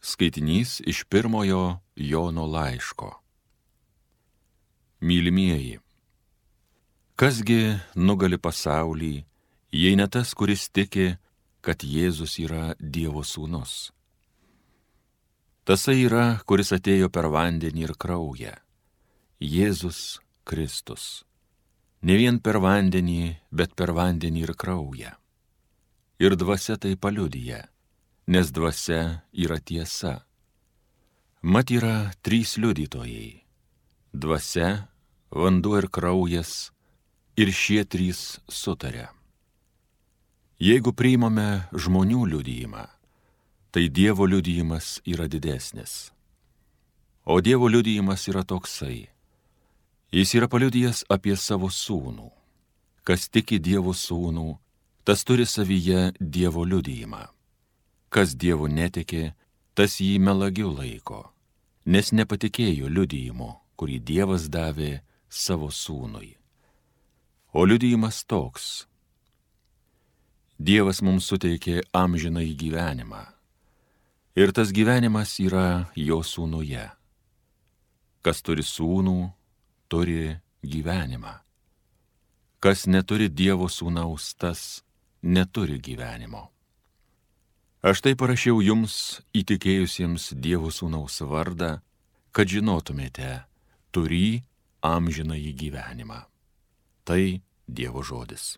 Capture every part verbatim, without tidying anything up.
Skaitinys iš pirmojo Jono laiško. Mylimieji, kasgi nugali pasaulį, jei ne tas, kuris tiki, kad Jėzus yra Dievo sūnus? Tasai yra, kuris atėjo per vandenį ir kraują, Jėzus Kristus. Ne vien per vandenį, bet per vandenį ir kraują. Ir dvasia tai paliudija, nes dvasia yra tiesa. Mat yra trys liudytojai - dvasia, vanduo ir kraujas, ir šie trys sutaria. Jeigu priimame žmonių liudijimą, tai Dievo liudijimas yra didesnis. O Dievo liudijimas yra toksai. Jis yra paliudijęs apie savo sūnų. Kas tiki Dievo sūnų, tas turi savyje Dievo liudijimą. Kas Dievu netiki, tas jį melagiu laiko, nes nepatikėjo liudijimu, kurį Dievas davė savo sūnui. O liudijimas toks. Dievas mums suteikė amžinąjį gyvenimą, ir tas gyvenimas yra jo sūnuje. Kas turi sūnų, turi gyvenimą. Kas neturi Dievo sūnaus, tas neturi gyvenimo. Aš tai parašiau jums, įtikėjusiems Dievo sūnaus vardą, kad žinotumėte, turį amžinąjį gyvenimą. Tai Dievo žodis.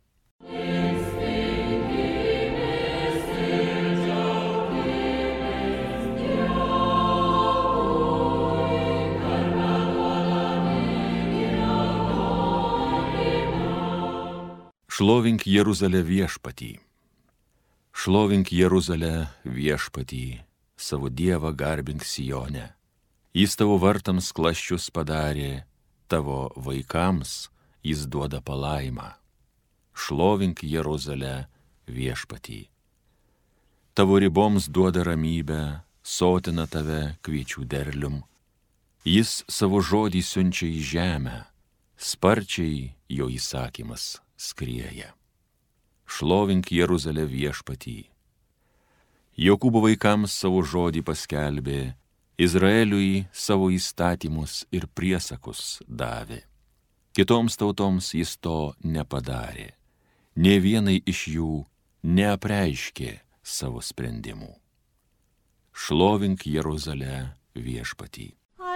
Šlovink Jeruzalę viešpatį. Šlovink Jeruzalę viešpatį, savo Dievą garbink Sione. Jis tavo vartams klasčius padarė, tavo vaikams jis duoda palaimą. Šlovink Jeruzalę viešpatį. Tavo riboms duoda ramybę, sotina tave kviečių derlium. Jis savo žodį siunčia į žemę, sparčiai jo įsakymas skrieja. Šlovink Jeruzalę viešpatį. Jokūbo vaikams savo žodį paskelbė, Izraeliui savo įstatymus ir priesakus davė. Kitoms tautoms jis to nepadarė, nė vienai iš jų neapreiškė savo sprendimų. Šlovink Jeruzalę viešpatį.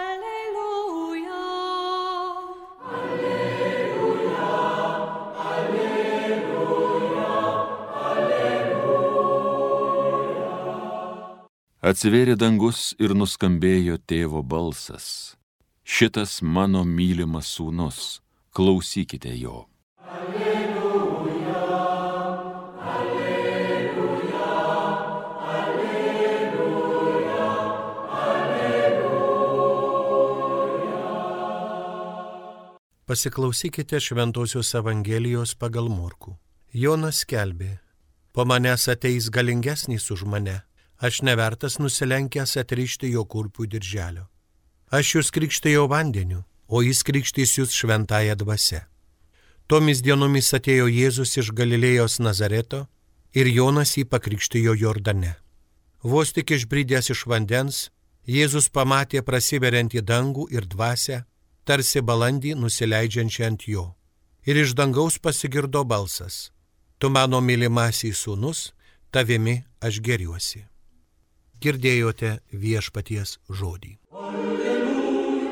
Atsivėrė dangus ir nuskambėjo tėvo balsas. Šitas mano mylimas sūnus, klausykite jo. Alleluja, alleluja, alleluja, alleluja. Pasiklausykite Šventosios Evangelijos pagal Morkų. Jonas skelbė, po manęs ateis galingesnis už mane. Aš nevertas nusilenkęs atrišti jo kurpių dirželio. Aš jūs krikštėjau vandeniu, o jis krikštys jūs šventąją dvasia. Tomis dienomis atėjo Jėzus iš Galilėjos Nazareto ir Jonas jį pakrikštijo Jordane. Vos tik išbridęs iš vandens, Jėzus pamatė prasiveriantį dangų ir dvasią, tarsi balandį nusileidžiančią ant jo. Ir iš dangaus pasigirdo balsas: Tu mano mylimasis sūnus, tavimi aš gėriuosi. Girdėjote viešpaties žodį. Alleluja,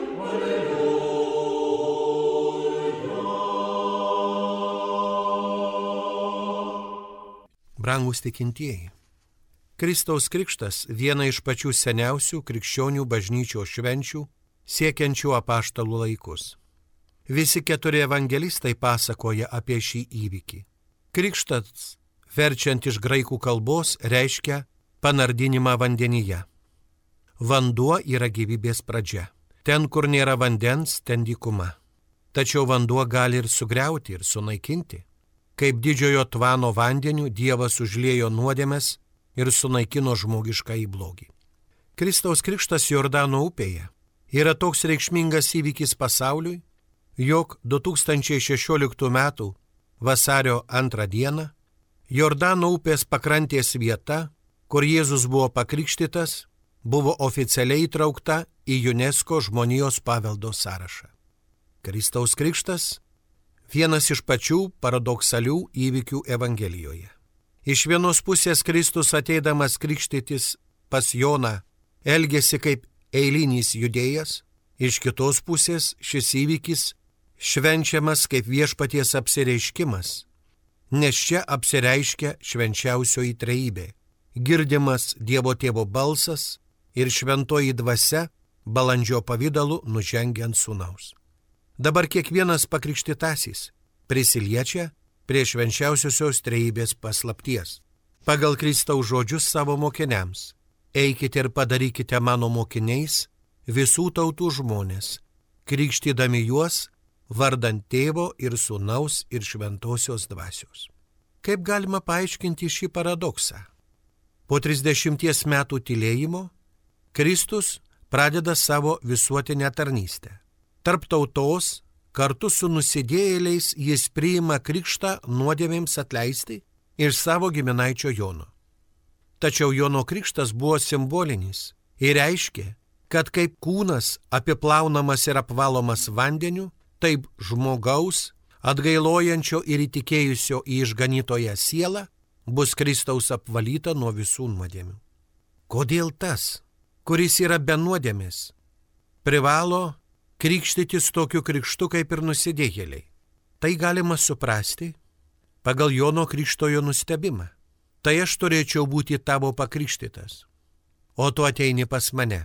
alleluja. Brangūs tikintieji, Kristaus krikštas viena iš pačių seniausių krikščionių bažnyčios švenčių, siekiančių apaštalų laikus. Visi keturi evangelistai pasakoja apie šį įvykį. Krikštas, verčiant iš graikų kalbos, reiškia panardinimą vandenyje. Vanduo yra gyvybės pradžia. Ten, kur nėra vandens, ten dykuma. Tačiau vanduo gali ir sugriauti, ir sunaikinti. Kaip didžiojo tvano vandeniu Dievas užliejo nuodėmes ir sunaikino žmogišką į blogį. Kristaus krikštas Jordano upėje yra toks reikšmingas įvykis pasauliui, jog du tūkstančiai šešioliktų metų vasario antrą dieną Jordano upės pakrantės vieta, kur Jėzus buvo pakrikštytas, buvo oficialiai įtraukta į UNESCO žmonijos paveldo sąrašą. Kristaus krikštas – vienas iš pačių paradoksalių įvykių Evangelijoje. Iš vienos pusės Kristus ateidamas krikštytis pas Joną elgėsi kaip eilinis judėjas, iš kitos pusės šis įvykis švenčiamas kaip viešpaties apsireiškimas, nes čia apsireiškia švenčiausioji trejybė, girdimas Dievo Tėvo balsas ir šventoji dvasia balandžio pavidalu nužengia ant sūnaus. Dabar kiekvienas pakrikštytasis prisiliečia prie švenčiausiosios trejybės paslapties. Pagal Kristaus žodžius savo mokiniams: eikite ir padarykite mano mokiniais visų tautų žmonės, krikštydami juos vardant Tėvo ir Sūnaus ir Šventosios dvasios. Kaip galima paaiškinti šį paradoksą? Po trisdešimties metų tylėjimo Kristus pradeda savo visuotinę tarnystę. Tarp tautos kartu su nusidėjėliais jis priima krikštą nuodėmėms atleisti iš savo giminaičio Jono. Tačiau Jono krikštas buvo simbolinis ir reiškė, kad kaip kūnas apiplaunamas ir apvalomas vandeniu, taip žmogaus, atgailojančio ir įtikėjusio į išganytoją sielą, bus Kristaus apvalyta nuo visų nuodėmių. Kodėl tas, kuris yra be nuodėmės, privalo krikštytis tokiu krikštu kaip ir nusidėjėliai? Tai galima suprasti pagal Jono krikštojo nustebimą. Tai aš turėčiau būti tavo pakrikštytas, o tu ateini pas mane.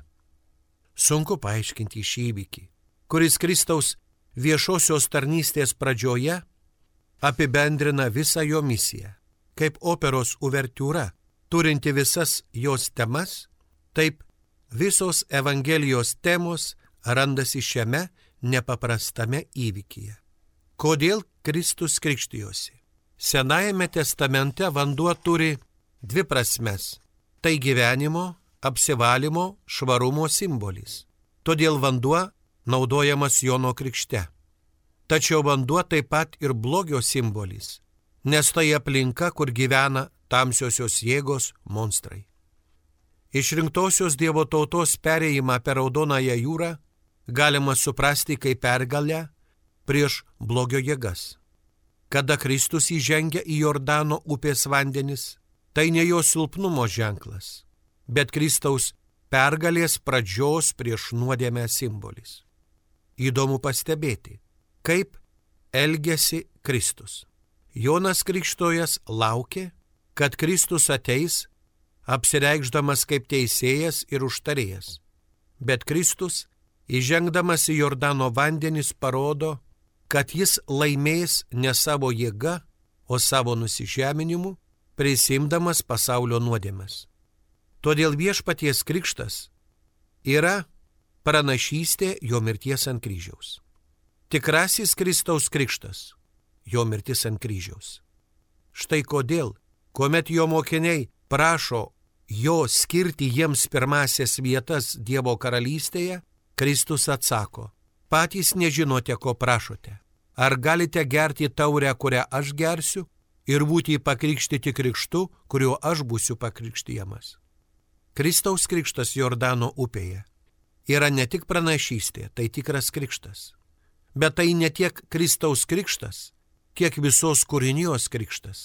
Sunku paaiškinti šį įvykį, kuris Kristaus viešosios tarnystės pradžioje apibendrina visą jo misiją. Kaip operos uvertiūra, turinti visas jos temas, taip visos Evangelijos temos randasi šiame nepaprastame įvykyje. Kodėl Kristus krikštijosi? Senajame testamente vanduo turi dvi prasmes. Tai gyvenimo, apsivalymo, švarumo simbolis. Todėl vanduo naudojamas Jono krikšte. Tačiau vanduo taip pat ir blogio simbolis, nes tai aplinka, kur gyvena tamsiosios jėgos monstrai. Išrinktosios Dievo tautos perėjimą per Raudonąją jūrą galima suprasti kaip pergalę prieš blogio jėgas. Kada Kristus įžengia į Jordano upės vandenis, tai ne jo silpnumo ženklas, bet Kristaus pergalės pradžios prieš nuodėmę simbolis. Įdomu pastebėti, kaip elgėsi Kristus. Jonas Krikštojas laukė, kad Kristus ateis, apsireikšdamas kaip teisėjas ir užtarėjas. Bet Kristus, įžengdamas į Jordano vandenis, parodo, kad jis laimės ne savo jėga, o savo nusižeminimu, prisimdamas pasaulio nuodėmes. Todėl viešpaties krikštas yra pranašystė jo mirties ant kryžiaus. Tikrasis Kristaus krikštas – jo mirtis ant kryžiaus. Štai kodėl, kuomet jo mokiniai prašo jo skirti jiems pirmasias vietas Dievo karalystėje, Kristus atsako: patys nežinote, ko prašote. Ar galite gerti taurę, kurią aš gersiu, ir būti pakrikštyti krikštu, kuriuo aš būsiu pakrikštijamas? Kristaus krikštas Jordano upėje yra ne tik pranašystė, tai tikras krikštas. Bet tai ne tiek Kristaus krikštas, kiek visos kūrinijos krikštas.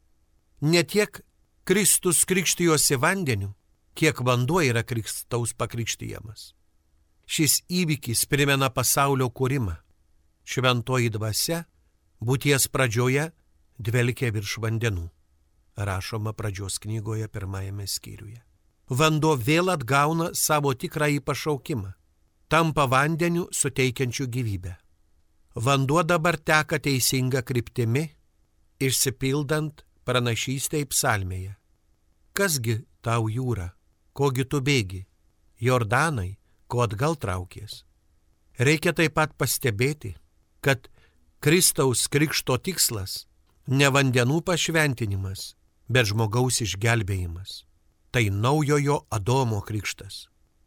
Ne tiek Kristus krikštijosi vandeniu, kiek vanduo yra Kristaus pakrikštijamas. Šis įvykis primena pasaulio kūrimą. Šventoji dvasia būties pradžioje dvelkė virš vandenų. Rašoma pradžios knygoje pirmajame skyriuje. Vanduo vėl atgauna savo tikrąjį pašaukimą. Tampa vandeniu suteikiančiu gyvybę. Vanduo dabar teka teisinga kryptimi, išsipildant pranašystei psalmėje. Kasgi tau jūra, kogi tu bėgi, Jordanai, ko atgal traukies? Reikia taip pat pastebėti, kad Kristaus krikšto tikslas ne vandenų pašventinimas, bet žmogaus išgelbėjimas. Tai naujojo Adomo krikštas.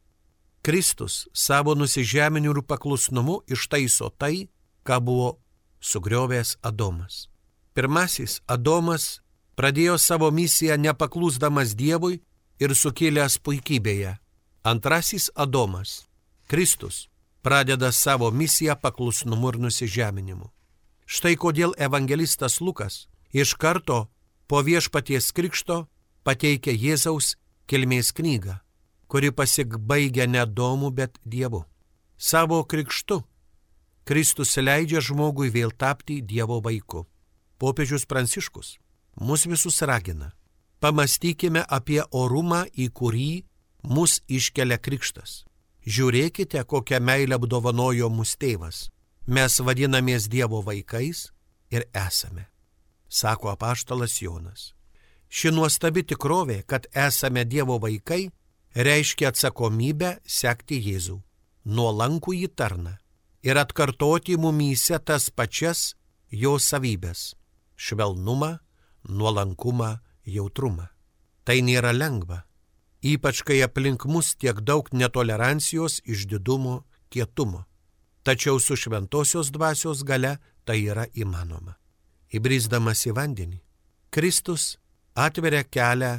Kristus savo nusižeminimu ir paklusnumu ištaiso tai, ką buvo sugriovęs Adomas. Pirmasis Adomas pradėjo savo misiją nepaklusdamas Dievui ir sukilęs puikybėje, Antrasis Adomas, Kristus, pradeda savo misiją paklusnumu ir nusižeminimu. Štai kodėl evangelistas Lukas iš karto po Viešpaties krikšto pateikia Jėzaus kilmės knygą, kuri pasibaigia ne Adomu, bet Dievu. Savo krikštu Kristus leidžia žmogui vėl tapti Dievo vaiku. Popiežius Pranciškus mus visus ragina. Pamastykime apie orumą, į kurį mus iškelia krikštas. Žiūrėkite, kokią meilę apdovanojo mus tėvas. Mes vadinamės Dievo vaikais ir esame, sako apaštalas Jonas. Ši nuostabi tikrovė, kad esame Dievo vaikai, reiškia atsakomybę sekti Jėzų, nuolankų jį tarną ir atkartoti mumyse tas pačias jo savybės - švelnumą, nuolankumą, jautrumą. Tai nėra lengva, ypač kai aplink mus tiek daug netolerancijos, išdidumo, kietumo. Tačiau su šventosios dvasios galia tai yra įmanoma. Įbrisdamas į vandenį, Kristus atveria kelią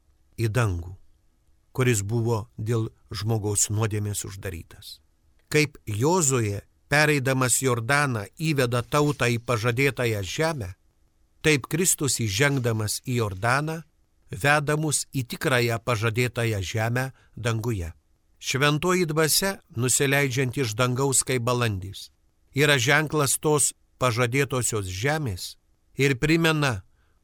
į dangų, kuris buvo dėl žmogaus nuodėmės uždarytas. Kaip Jozuė, pereidamas Jordaną, įveda tautą į pažadėtąją žemę, taip Kristus įžengdamas į Jordaną veda mus į tikrąją pažadėtąją žemę danguje. Šventoji dvasia, nusileidžiant iš dangaus kaip balandys, yra ženklas tos pažadėtosios žemės ir primena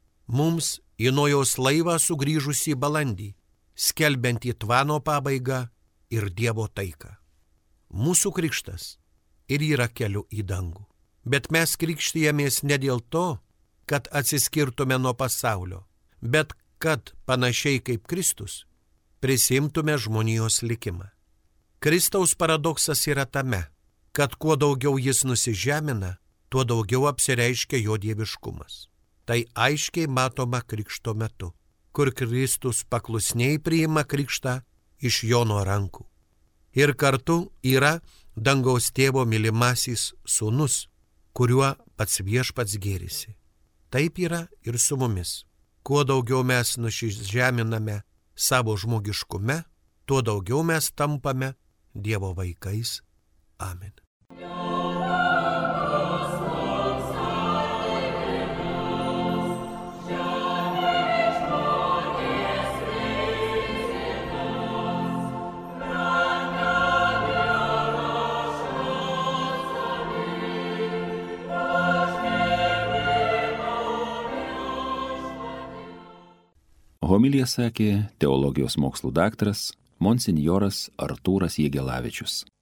mums į Nojaus laivą sugrįžusį balandį, skelbiantį tvano pabaigą ir Dievo taiką. Mūsų krikštas ir yra keliu į dangų, bet mes krikštijamės ne dėl to, kad atsiskirtume nuo pasaulio, bet kad panašiai kaip Kristus prisimtume žmonijos likimą. Kristaus paradoksas yra tame, kad kuo daugiau jis nusižemina, tuo daugiau apsireiškia jo dieviškumas. Tai aiškiai matoma krikšto metu, kur Kristus paklusniai priima krikštą iš Jono rankų. Ir kartu yra dangaus tėvo mylimasis sūnus, kuriuo pats Viešpats gėrisi. Taip yra ir su mumis. Kuo daugiau mes nusižeminame savo žmogiškume, tuo daugiau mes tampame Dievo vaikais. Amen. Homiliją sakė teologijos mokslų daktaras monsinjoras Artūras Jegelavičius.